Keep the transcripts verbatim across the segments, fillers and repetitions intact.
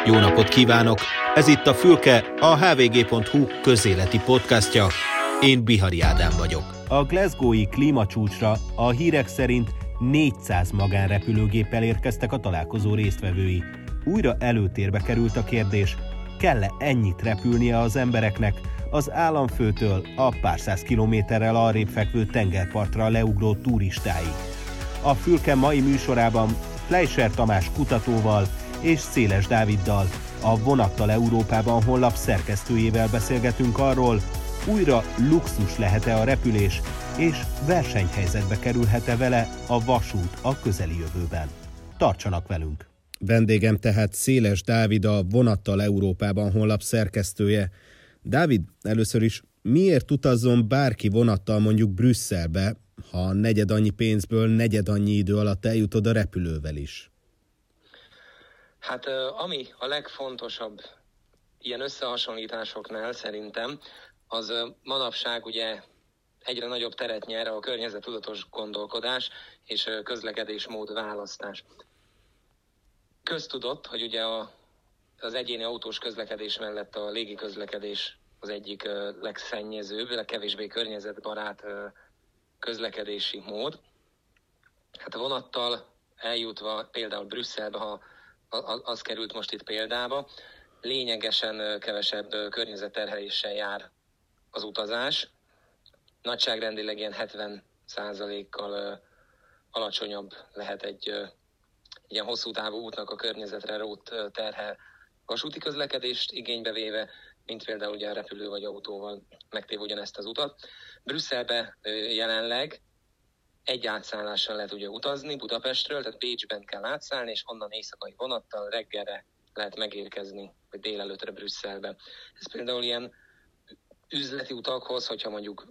Jó napot kívánok! Ez itt a Fülke, a há vé gé pont hú közéleti podcastja. Én Bihari Ádám vagyok. A Glasgow-i klímacsúcsra a hírek szerint négyszáz magánrepülőgéppel érkeztek a találkozó résztvevői. Újra előtérbe került a kérdés, kell-e ennyit repülnie az embereknek az államfőtől a pár száz kilométerrel arrébb fekvő tengerpartra leugró turistáig. A Fülke mai műsorában Fleischer Tamás kutatóval és Széles Dáviddal, a Vonattal Európában honlap szerkesztőjével beszélgetünk arról, újra luxus lehet-e a repülés, és versenyhelyzetbe kerülhet-e vele a vasút a közeli jövőben. Tartsanak velünk! Vendégem tehát Széles Dávid, a Vonattal Európában honlap szerkesztője. Dávid, először is miért utazzon bárki vonattal mondjuk Brüsszelbe, ha negyed annyi pénzből negyed annyi idő alatt eljutod a repülővel is? Hát ami a legfontosabb ilyen összehasonlításoknál szerintem, az manapság ugye egyre nagyobb teret nyer a környezettudatos gondolkodás és közlekedésmód választás. Köztudott, hogy ugye a, az egyéni autós közlekedés mellett a légi közlekedés az egyik legszennyezőbb, legkevésbé környezetbarát közlekedési mód. Hát a vonattal eljutva például Brüsszelbe, ha az került most itt példába, lényegesen kevesebb környezetterheléssel jár az utazás. Nagyságrendileg ilyen hetven százalékkal alacsonyabb lehet egy, egy ilyen hosszú távú útnak a környezetre rótt terhe vasúti közlekedést igénybe véve, mint például ugye a repülő vagy autóval megtéve ugyanezt az utat. Brüsszelbe jelenleg egy átszállással lehet ugye utazni Budapestről, tehát Bécsben kell átszállni, és onnan éjszakai vonattal reggelre lehet megérkezni, vagy délelőttre Brüsszelbe. Ez például ilyen üzleti utakhoz, hogyha mondjuk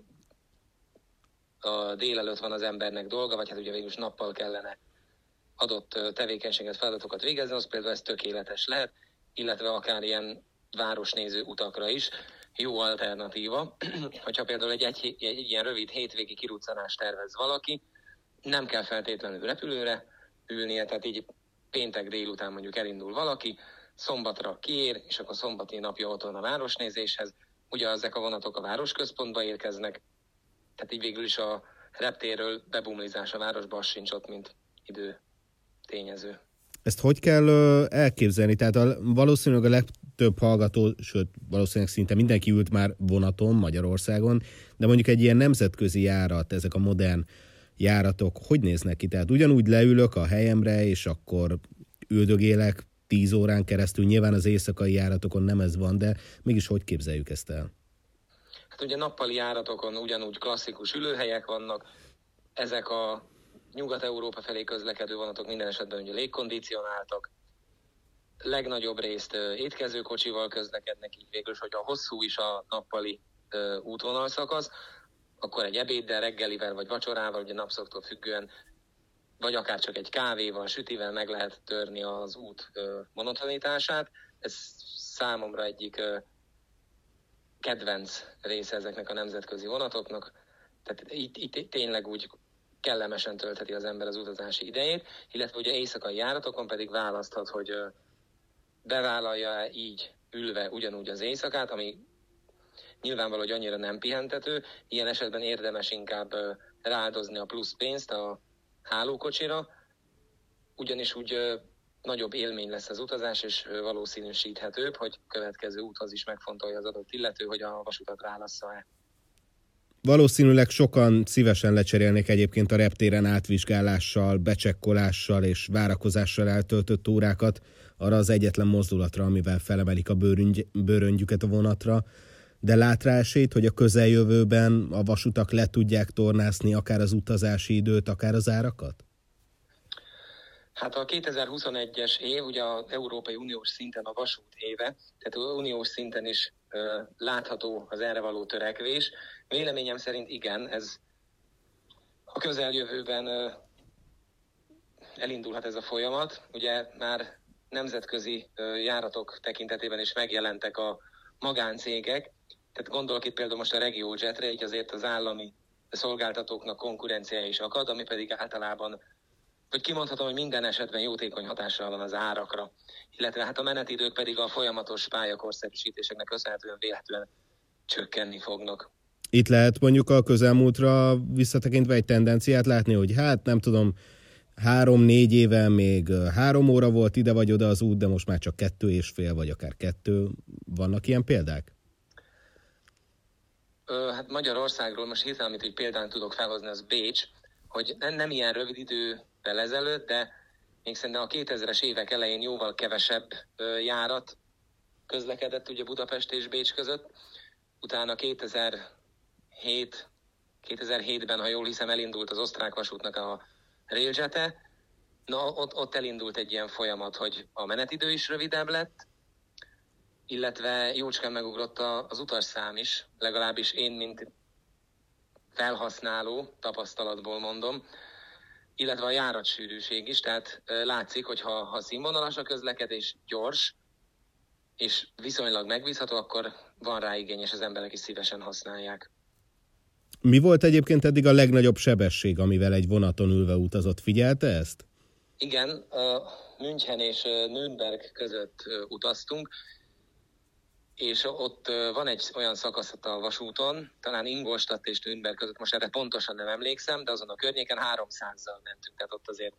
a délelőtt van az embernek dolga, vagy hát ugye végülis nappal kellene adott tevékenységet, feladatokat végezni, az például ez tökéletes lehet, illetve akár ilyen városnéző utakra is jó alternatíva. Hogyha például egy, egy, egy ilyen rövid hétvégi kiruccanást tervez valaki, nem kell feltétlenül repülőre ülnie, tehát így péntek délután mondjuk elindul valaki, szombatra kiér, és akkor szombati napja otthon a városnézéshez. Ugye ezek a vonatok a városközpontba érkeznek, tehát így végül is a reptérről bebumlizás a városba az sincs ott, mint idő tényező. Ezt hogy kell elképzelni? Tehát a, valószínűleg a legtöbb hallgató, sőt valószínűleg szinte mindenki ült már vonaton Magyarországon, de mondjuk egy ilyen nemzetközi járat, ezek a modern járatok, hogy néznek ki? Tehát ugyanúgy leülök a helyemre, és akkor üldögélek tíz órán keresztül, nyilván az éjszakai járatokon nem ez van, de mégis hogy képzeljük ezt el? Hát ugye nappali járatokon ugyanúgy klasszikus ülőhelyek vannak, ezek a Nyugat-Európa felé közlekedő vonatok minden esetben ugye légkondicionáltak, legnagyobb részt étkezőkocsival közlekednek, így végül, hogyha hosszú is a nappali útvonalszakasz, akkor egy ebéddel, reggelivel vagy vacsorával, ugye napszaktól függően, vagy akár csak egy kávéval, sütivel meg lehet törni az út monotonitását. Ez számomra egyik kedvenc része ezeknek a nemzetközi vonatoknak. Tehát itt, itt tényleg úgy kellemesen töltheti az ember az utazási idejét, illetve ugye éjszakai járatokon pedig választhat, hogy bevállalja így ülve ugyanúgy az éjszakát, ami nyilvánvaló, hogy annyira nem pihentető, ilyen esetben érdemes inkább rááldozni a plusz pénzt a hálókocsira, ugyanis úgy nagyobb élmény lesz az utazás, és valószínűsíthetőbb, hogy következő úthoz is megfontolja az adott illető, hogy a vasutat válassza-e. Valószínűleg sokan szívesen lecserélnék egyébként a reptéren átvizsgálással, becsekkolással és várakozással eltöltött órákat arra az egyetlen mozdulatra, amivel felemelik a bőröngy, bőröngyüket a vonatra, de lát rá esélyt, hogy a közeljövőben a vasutak le tudják tornászni akár az utazási időt, akár az árakat? Hát a kétezer-huszonegyes év ugye az Európai Uniós szinten a vasút éve, tehát uniós szinten is ö, látható az erre való törekvés. Véleményem szerint igen, ez a közeljövőben ö, elindulhat ez a folyamat. Ugye már nemzetközi ö, járatok tekintetében is megjelentek a magáncégek, tehát gondolok itt például most a RegioJetre, így azért az állami szolgáltatóknak konkurenciája is akad, ami pedig általában hogy kimondhatom, hogy minden esetben jótékony hatással van az árakra, illetve hát a menetidők pedig a folyamatos pályakorszerűsítéseknek köszönhetően véletlenül csökkenni fognak. Itt lehet mondjuk a közelmúltra visszatekintve egy tendenciát látni, hogy hát nem tudom, három-négy éve még három óra volt ide vagy oda az út, de most már csak kettő és fél, vagy akár kettő. Vannak ilyen példák? Ö, hát Magyarországról most hirtelen, amit így példán tudok felhozni, az Bécs, hogy nem, nem ilyen rövid idővel ezelőtt, de még szerintem a kétezres évek elején jóval kevesebb ö, járat közlekedett ugye Budapest és Bécs között. Utána kétezer-hét, kétezer-hétben, ha jól hiszem, elindult az osztrák vasútnak a Railjete. Na, ott, ott elindult egy ilyen folyamat, hogy a menetidő is rövidebb lett, illetve jócskán megugrott az utasszám is, legalábbis én, mint felhasználó tapasztalatból mondom, illetve a járatsűrűség is, tehát látszik, hogy ha, ha színvonalas a közlekedés, gyors, és viszonylag megbízható, akkor van rá igény, és az emberek is szívesen használják. Mi volt egyébként eddig a legnagyobb sebesség, amivel egy vonaton ülve utazott? Figyelte ezt? Igen, München és Nürnberg között utaztunk, és ott van egy olyan szakasz a vasúton, talán Ingolstadt és Nürnberg között, most erre pontosan nem emlékszem, de azon a környéken háromszázzal mentünk, tehát ott azért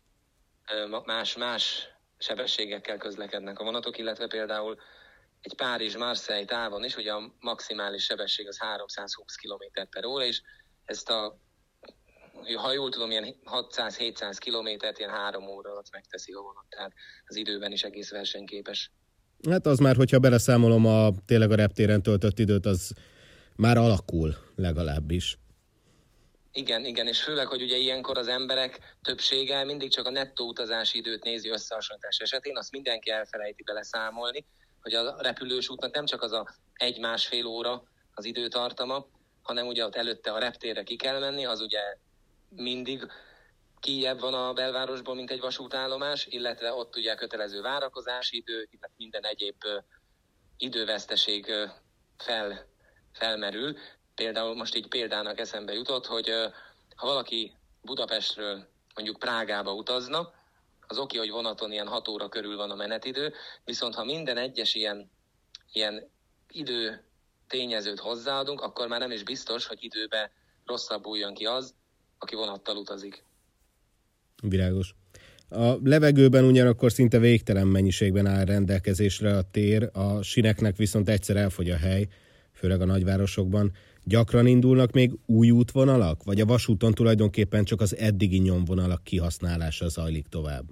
más-más sebességekkel közlekednek a vonatok, illetve például egy Párizs-Marseille távon is, ugye a maximális sebesség az háromszázhúsz kilométer per óra, és ezt a, ha jól tudom, ilyen hatszáz-hétszáz kilométert ilyen három óra alatt megteszi a vonat, tehát az időben is egész versenyképes. Hát az már, hogyha beleszámolom a tényleg a reptéren töltött időt, az már alakul legalábbis. Igen, igen, és főleg, hogy ugye ilyenkor az emberek többsége mindig csak a nettó utazási időt nézi összehasonlítás esetén, azt mindenki elfelejti beleszámolni, hogy a repülős útnak nem csak az a egy-másfél óra az időtartama, hanem ugye ott előtte a reptérre ki kell menni, az ugye mindig kijebb van a belvárosból, mint egy vasútállomás, illetve ott ugye kötelező várakozási idő, illetve minden egyéb időveszteség fel, felmerül. Például most így példának eszembe jutott, hogy ha valaki Budapestről mondjuk Prágába utazna, az oké, hogy vonaton ilyen hat óra körül van a menetidő, viszont ha minden egyes ilyen, ilyen idő tényezőt hozzáadunk, akkor már nem is biztos, hogy időbe rosszabbul jön ki az, aki vonattal utazik. Világos. A levegőben ugyanakkor szinte végtelen mennyiségben áll rendelkezésre a tér, a sineknek viszont egyszer elfogy a hely, főleg a nagyvárosokban. Gyakran indulnak még új útvonalak, vagy a vasúton tulajdonképpen csak az eddigi nyomvonalak kihasználása zajlik tovább?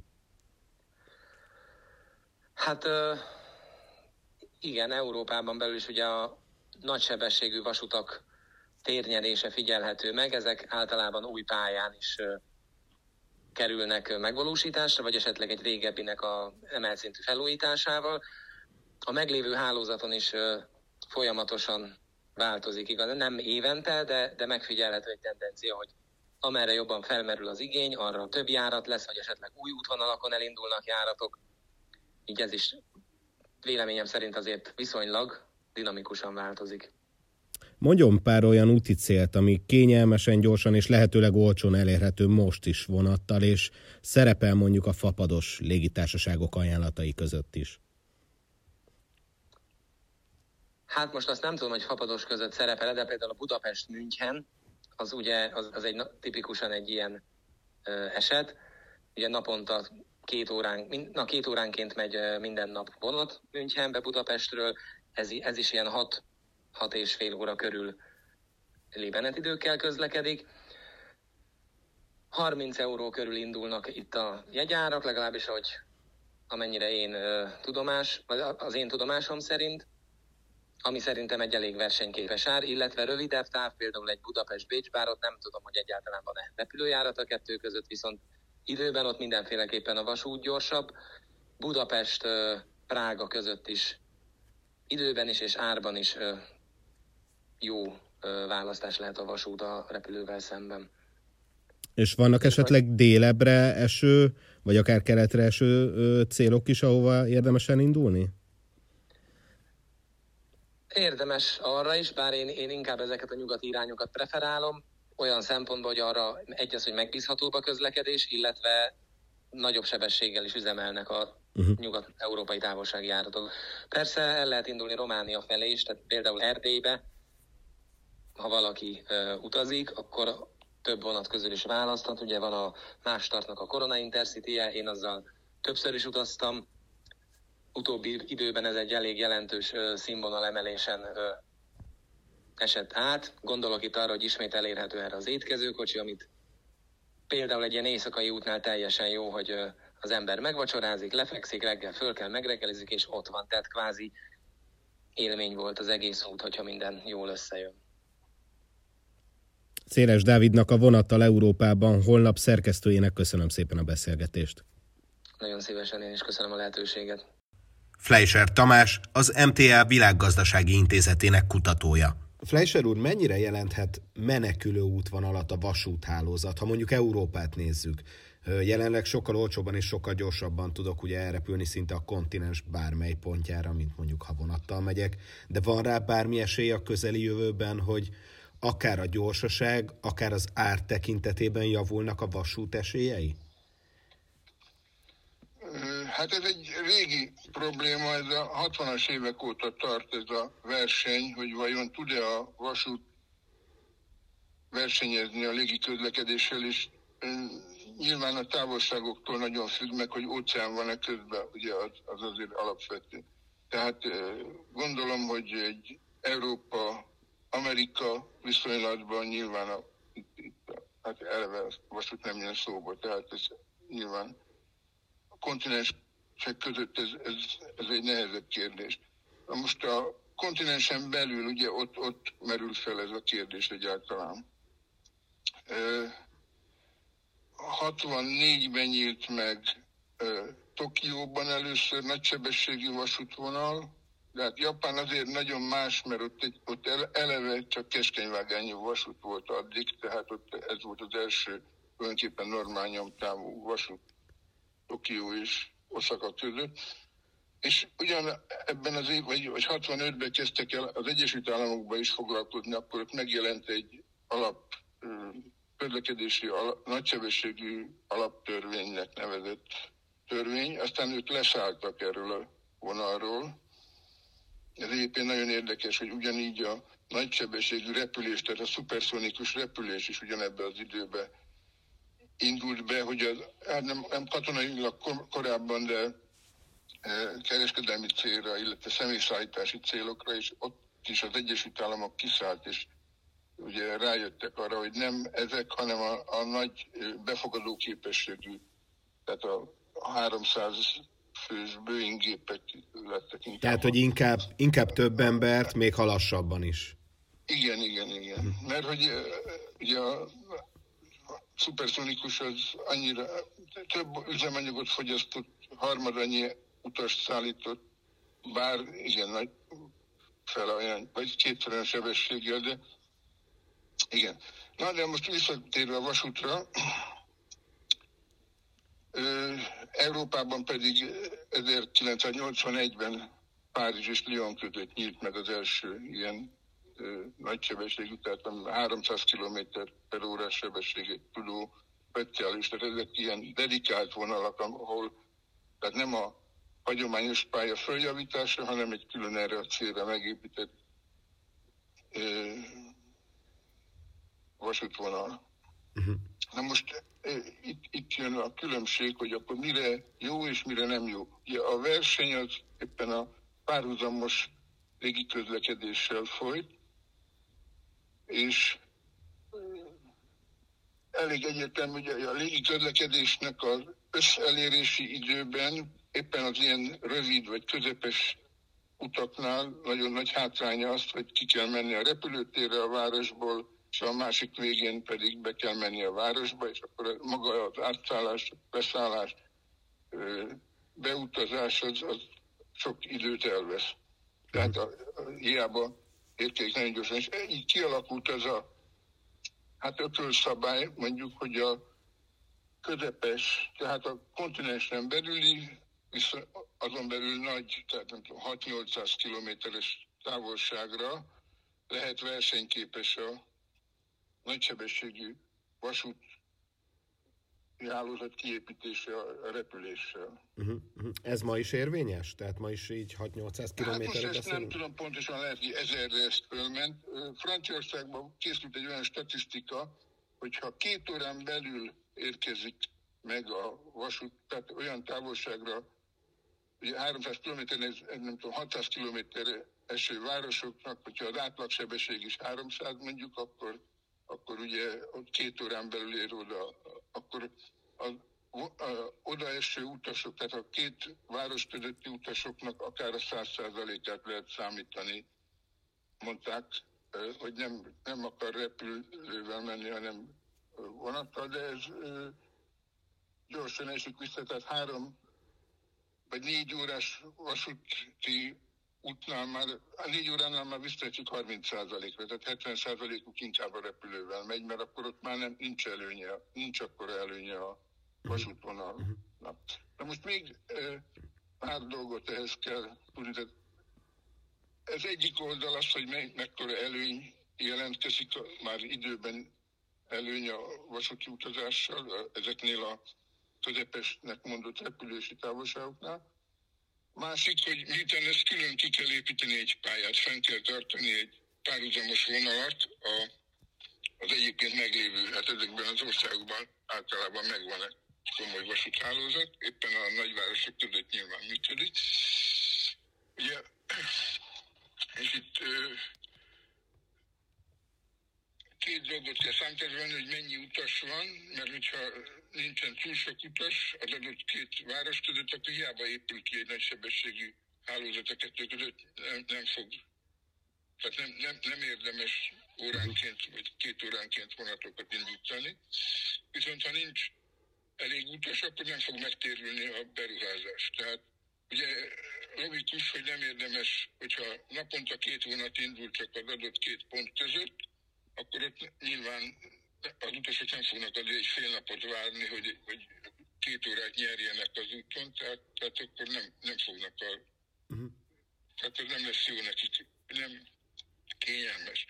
Hát igen, Európában belül is ugye a nagysebességű vasutak térnyerése figyelhető meg, ezek általában új pályán is kerülnek megvalósításra, vagy esetleg egy régebbinek a emelt szintű felújításával. A meglévő hálózaton is folyamatosan változik, igaz? Nem évente, de, de megfigyelhető egy tendencia, hogy amerre jobban felmerül az igény, arra több járat lesz, vagy esetleg új útvonalakon elindulnak járatok. Így ez is véleményem szerint azért viszonylag dinamikusan változik. Mondjon pár olyan úti célt, ami kényelmesen, gyorsan és lehetőleg olcsón elérhető most is vonattal, és szerepel mondjuk a fapados légitársaságok ajánlatai között is. Hát most azt nem tudom, hogy fapados között szerepel, de például a Budapest-München, az ugye az, az egy tipikusan egy ilyen ö, eset. Ugye naponta két, órán, na, két óránként megy minden nap vonat Münchenbe Budapestről, ez, ez is ilyen hat, hat és fél óra körül menetidőkkel közlekedik. harminc euró körül indulnak itt a jegyárak, legalábbis ahogy amennyire én ö, tudomás, az én tudomásom szerint, ami szerintem egy elég versenyképes ár, illetve rövidebb táv, például egy Budapest-Bécs, bár ott nem tudom, hogy egyáltalán van-e repülőjárat a kettő között, viszont időben ott mindenféleképpen a vasút gyorsabb. Budapest-Prága között is időben is és árban is jó választás lehet a vasút a repülővel szemben. És vannak esetleg délebbre eső, vagy akár keletre eső célok is, ahova érdemes elindulni? Érdemes arra is, bár én, én inkább ezeket a nyugati irányokat preferálom. olyan szempontból, hogy arra egy az, hogy megbízhatóbb a közlekedés, illetve nagyobb sebességgel is üzemelnek a uh-huh. nyugat-európai távolsági járatok. Persze el lehet indulni Románia felé is, tehát például Erdélybe, ha valaki uh, utazik, akkor több vonat közül is választhat. Ugye van a Mástartnak a Corona Intercity-je, én azzal többször is utaztam. Utóbbi időben ez egy elég jelentős uh, színvonalemelésen uh, esett át. Gondolok itt arra, hogy ismét elérhető erre az étkezőkocsi, amit például egy ilyen éjszakai útnál teljesen jó, hogy uh, az ember megvacsorázik, lefekszik, reggel föl kell, megreggelizik, és ott van. Tehát kvázi élmény volt az egész út, hogyha minden jól összejön. Széles Dávidnak, a Vonattal Európában honlap szerkesztőjének köszönöm szépen a beszélgetést. Nagyon szívesen, én is köszönöm a lehetőséget. Fleischer Tamás, az em té á Világgazdasági Intézetének kutatója. Fleischer úr, mennyire jelenthet menekülő útvonalat a vasúthálózat, ha mondjuk Európát nézzük? Jelenleg sokkal olcsóbban és sokkal gyorsabban tudok ugye elrepülni szinte a kontinens bármely pontjára, mint mondjuk ha vonattal megyek, de van rá bármi esély a közeli jövőben, hogy akár a gyorsaság, akár az ár tekintetében javulnak a vasút esélyei? Hát ez egy régi probléma, ez a hatvanas évek óta tart ez a verseny, hogy vajon tud-e a vasút versenyezni a légi közlekedéssel, és nyilván a távolságoktól nagyon függ meg, hogy óceán van-e közben, ugye az, az azért alapvető. Tehát gondolom, hogy egy Európa, Amerika viszonylatban nyilván a, itt, itt, hát eleve a vasút nem jön szóba, tehát ez nyilván a kontinensek között ez, ez, ez egy nehezebb kérdés. Na most a kontinensen belül ugye ott, ott merül fel ez a kérdés egyáltalán. hatvannégyben nyílt meg Tokióban először nagysebességű vasútvonal, de hát Japán azért nagyon más, mert ott, egy, ott eleve csak keskenyvágányú vasút volt addig, tehát ott ez volt az első tulajdonképpen normál nyomtávú vasút Tokió és Oszaka között. És ugyan ebben az év, vagy, vagy hatvanötben kezdtek el az Egyesült Államokban is foglalkozni, akkor ott megjelent egy alap közlekedési alap, nagysebességű alaptörvénynek nevezett törvény, aztán ők leszálltak erről a vonalról. Ez egyébként nagyon érdekes, hogy ugyanígy a nagysebességű repülés, tehát a szuperszonikus repülés is ugyanebben az időben indult be, hogy az, hát nem, nem katonailag korábban, de e, kereskedelmi célra, illetve személyszállítási célokra, és ott is az Egyesült Államok kiszállt, és ugye rájöttek arra, hogy nem ezek, hanem a, a nagy befogadó képességű, tehát a, a háromszáz fős Boeing gépek lettek inkább. Tehát, hogy inkább, inkább több embert, még ha lassabban is. Igen, igen, igen. Uh-huh. Mert hogy ugye a szuperszonikus az annyira több üzemanyagot fogyasztott, harmadannyi utast szállított, bár igen, nagy fele olyan, vagy kétszerűen sebességgel, de igen. Na, de most visszatérve a vasútra, Európában pedig ezerkilencszáznyolcvanegyben Párizs és Lyon között nyílt meg az első ilyen nagysebességű, tehát háromszáz kilométer per órás sebességet tudó speciális, tehát ezek ilyen dedikált vonalak, ahol tehát nem a hagyományos pálya följavítása, hanem egy külön erre a célra megépített ö, vasútvonal. Uh-huh. Na most itt, itt jön a különbség, hogy akkor mire jó és mire nem jó. Ugye a verseny az éppen a párhuzamos légiközlekedéssel folyt, és elég egyértelmű, hogy a légiközlekedésnek az összelérési időben éppen az ilyen rövid vagy közepes utaknál nagyon nagy hátránya azt, hogy ki kell menni a repülőtérre a városból, és a másik végén pedig be kell menni a városba, és akkor maga az átszállás, beszállás, beutazás az, az sok időt elvesz. Tehát a, a, hiába érkezik nagyon gyorsan. És így kialakult az a hát ökölszabály, mondjuk, hogy a közepes, tehát a kontinensen belüli, viszont azon belül nagy, tehát nem tudom, hat-nyolcszáz kilométeres távolságra lehet versenyképes a nagysebességű vasút hálózat kiépítése a repüléssel. Uh-huh, uh-huh. Ez ma is érvényes? Tehát ma is így hat-nyolcszáz kilométerre hát beszélünk? Nem tudom pontosan, lehet, hogy ezerre ezt fölment. Franciaországban készült egy olyan statisztika, hogyha két órán belül érkezik meg a vasút, tehát olyan távolságra, ugye háromszáz kilométer, ez nem tudom, hatszáz kilométer eső városoknak, hogyha az átlagsebesség is háromszáz mondjuk, akkor, akkor ugye ott két órán belül ér oda, akkor az odaeső utasok, tehát a két város közötti utasoknak akár a száz százalékát lehet számítani. Mondták, hogy nem, nem akar repülővel menni, hanem vonattal, de ez gyorsan esik vissza, tehát három vagy négy órás vasúti útnál már, a négy óránál már visszaesik harminc százalékra, tehát hetven százalékuk inkább a repülővel megy, mert akkor ott már nem, nincs előnye, nincs akkora előnye a vasútvonalnak. Na most még pár dolgot ehhez kell tudni. Ez egyik oldal az, hogy me- mekkora előny jelentkezik, már időben előny a vasúti utazással, ezeknél a közepesnek mondott repülési távolságoknál. Másik, hogy miután ezt külön ki kell építeni egy pályát, fenn kell tartani egy párhuzamos vonalat, a, az egyébként meglévő, hát ezekben az országokban általában megvan egy komoly vasúthálózat, éppen a nagyvárosok között nyilván működik. Ugye, és itt két dolgot kell számítani, hogy mennyi utas van, mert hogyha nincsen túl sok utas az adott két város között, akkor hiába épül ki egy nagysebességű hálózat a kettő között, nem, nem fog, tehát nem, nem, nem érdemes óránként vagy két óránként vonatokat indítani. Viszont ha nincs elég utas, akkor nem fog megtérülni a beruházás. Tehát ugye logikus, hogy nem érdemes, hogyha naponta két vonat indul csak az adott két pont között, akkor ott nyilván az utasok nem fognak azért egy fél napot várni, hogy, hogy két órát nyerjenek az úton, tehát, tehát akkor nem, nem fognak a... Uh-huh. Tehát ez nem lesz jó nekik, nem kényelmes.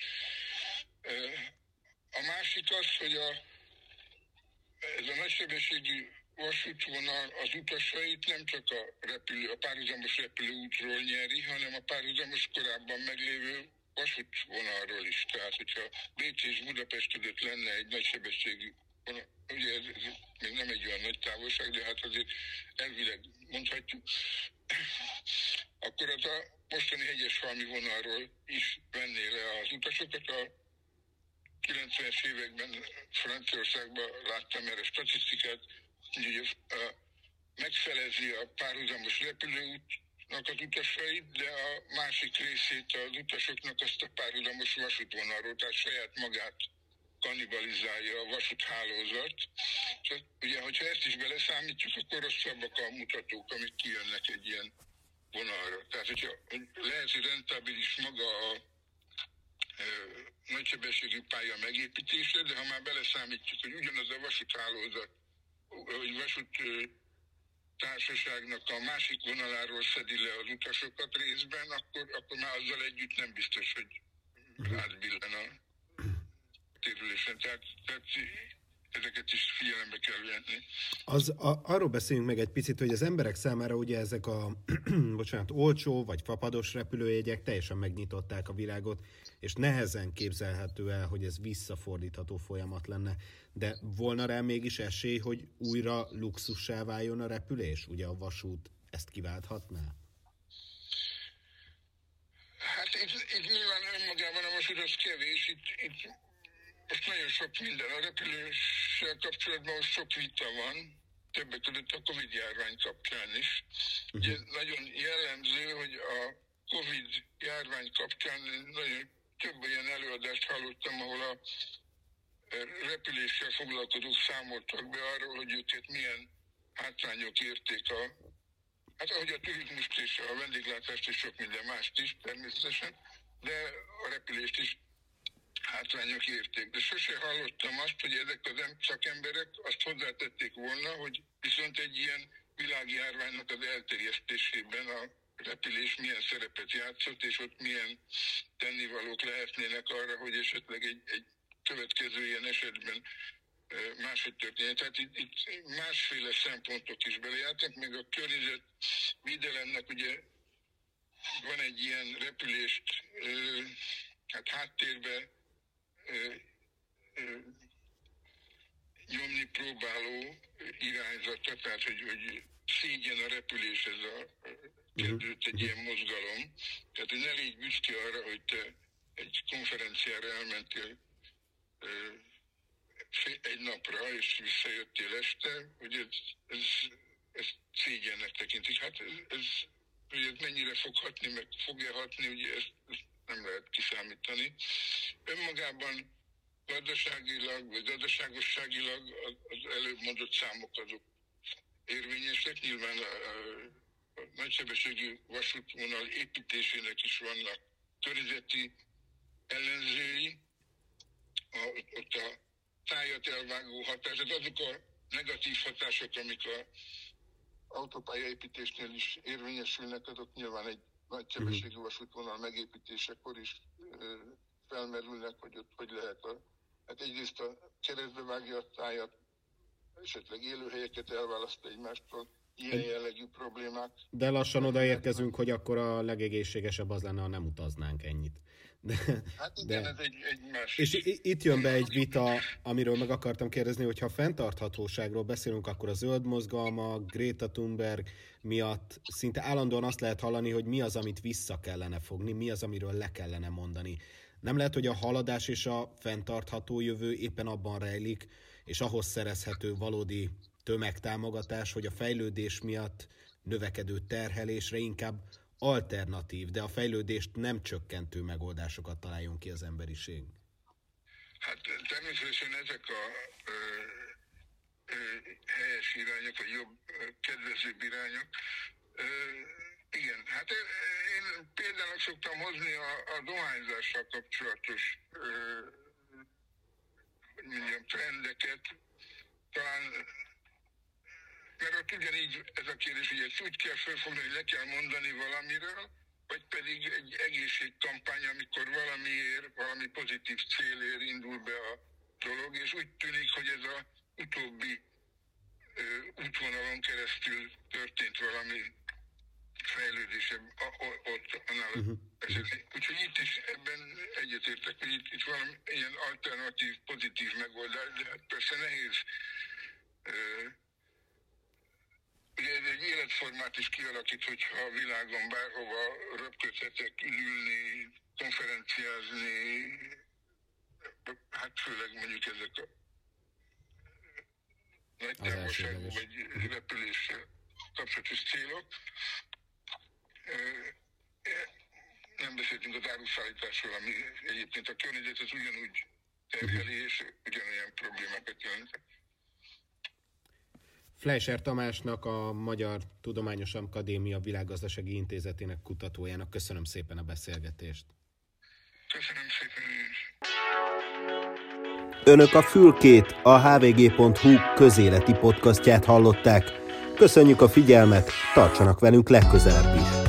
A másik az, hogy a, ez a nagysebességű vasútvonal az utasait nem csak a, repülő, a párhuzamos repülőútról nyeri, hanem a párhuzamos korábban meglévő vasútvonalról is. Tehát, hogyha Bécs és Budapest között lenne egy nagysebességű vonal, ugye ez, ez még nem egy olyan nagy távolság, de hát azért elvileg mondhatjuk, akkor az a mostani hegyesfalmi vonalról is venné le az utasokat. A kilencvenes években Franciaországban láttam erre statisztikát, hogy megfelezi a párhuzamos repülőútnak az utasait, de a másik részét az utasoknak azt a párhuzamos vasútvonalról, tehát saját magát kannibalizálja a vasúthálózat. Tehát ugye, hogyha ezt is beleszámítjuk, akkor rosszabbak a mutatók, amik kijönnek egy ilyen vonalra. Tehát, hogyha lehet, hogy rentábilis maga a e, nagysebességű pálya megépítése, de ha már beleszámítjuk, hogy ugyanaz a vasúthálózat, hogy vasút társaságnak a másik vonaláról szedi le az utasokat részben, akkor, akkor már azzal együtt nem biztos, hogy átbillen a térülésen. Tehát, tehát ezeket is figyelembe kell venni. Az, a, arról beszéljünk meg egy picit, hogy az emberek számára ugye ezek a bocsánat, olcsó vagy fapados repülőjegyek teljesen megnyitották a világot, és nehezen képzelhető el, hogy ez visszafordítható folyamat lenne. De volna rá mégis esély, hogy újra luxussá váljon a repülés? Ugye a vasút ezt kiválthatná? Hát itt, itt nyilván önmagában a vasút az kevés, itt, itt most nagyon sok minden. A repüléssel kapcsolatban most sok vita van, többek között a Covid járvány kapcsán is. Ugye nagyon jellemző, hogy a Covid járvány kapcsán nagyon több olyan előadást hallottam, ahol a repüléssel foglalkozók számoltak be arról, hogy őket milyen hátrányok érték a, hát ahogy a turizmust és a vendéglátást és sok minden mást is természetesen, de a repülést is hátrányok érték. De sose hallottam azt, hogy ezek az szakemberek azt hozzátették volna, hogy viszont egy ilyen világjárványnak az elterjesztésében a repülés milyen szerepet játszott, és ott milyen tennivalók lehetnének arra, hogy esetleg egy, egy következő ilyen esetben máshogy történik. Tehát itt, itt másféle szempontok is belejártak, meg a környezetvédelemnek ugye van egy ilyen repülést hát háttérbe nyomni próbáló irányzata, tehát hogy, hogy szégyen a repülés, ez a kezdődött egy ilyen mozgalom. Tehát, hogy ne légy büszke arra, hogy te egy konferenciára elmentél egy napra, és visszajöttél este, hogy ez, ez, ez szégyennek tekintik. Hát ez, ez, hogy ez mennyire fog hatni, meg fog-e hatni, ugye ezt, ezt nem lehet kiszámítani. Önmagában gazdaságilag, vagy gazdaságosságilag az előbb mondott számok azok érvényesek. Nyilván a, a, a nagysebességű vasútvonal építésének is vannak környezeti ellenzői, a, ott a tájat elvágó hatás, tehát azok a negatív hatások, amik a autópályaépítésnél is érvényesülnek, azok nyilván egy nagysebességű vasútvonal megépítésekor is ö, felmerülnek, hogy ott hogy lehet a, hát egyrészt a keresztbe vágja a tájat, esetleg élőhelyeket elválaszt egymástól, ilyen jellegű problémák. De lassan odaérkezünk, hogy akkor a legegészségesebb az lenne, ha nem utaznánk ennyit. De, hát igen, de... ez egy, egy másik. És itt jön be egy vita, amiről meg akartam kérdezni, hogy ha fenntarthatóságról beszélünk, akkor a zöld mozgalmak, Greta Thunberg miatt szinte állandóan azt lehet hallani, hogy mi az, amit vissza kellene fogni, mi az, amiről le kellene mondani. Nem lehet, hogy a haladás és a fenntartható jövő éppen abban rejlik, és ahhoz szerezhető valódi tömegtámogatás, hogy a fejlődés miatt növekedő terhelésre inkább alternatív, de a fejlődést nem csökkentő megoldásokat találjon ki az emberiség. Hát természetesen ezek a ö, ö, helyes irányok, vagy jobb, ö, kedvezőbb irányok. Ö, igen, hát én például szoktam hozni a, a dohányzással kapcsolatos ö, hogy mondjam, trendeket. Talán, mert ott ugyanígy ez a kérdés, hogy ezt úgy kell felfogni, hogy le kell mondani valamiről, vagy pedig egy egészségkampány, amikor valamiért, valami pozitív célért indul be a dolog, és úgy tűnik, hogy ez az utóbbi ö, útvonalon keresztül történt valami fejlődés ott annál uh-huh. esetén. Úgyhogy itt is ebben egyetértek, hogy itt, itt valami ilyen alternatív, pozitív megoldás, de hát persze nehéz. Uh, ugye ez egy életformát is kialakít, hogyha a világon bárhova röpködhetek ülni, konferenciázni, hát főleg mondjuk ezek a nagy távolságú vagy repüléssel kapcsolatos célok. Nem beszéltünk az áruszállításról, ami egyébként a környezetet ugyanúgy terheli, és ugyanolyan problémákat jelent. Fleischer Tamásnak, a Magyar Tudományos Akadémia Világgazdasági Intézetének kutatójának köszönöm szépen a beszélgetést. Köszönöm szépen is. Önök a Fülkét, a há vé gé pont hú közéleti podcastját hallották. Köszönjük a figyelmet, tartsanak velünk legközelebb is!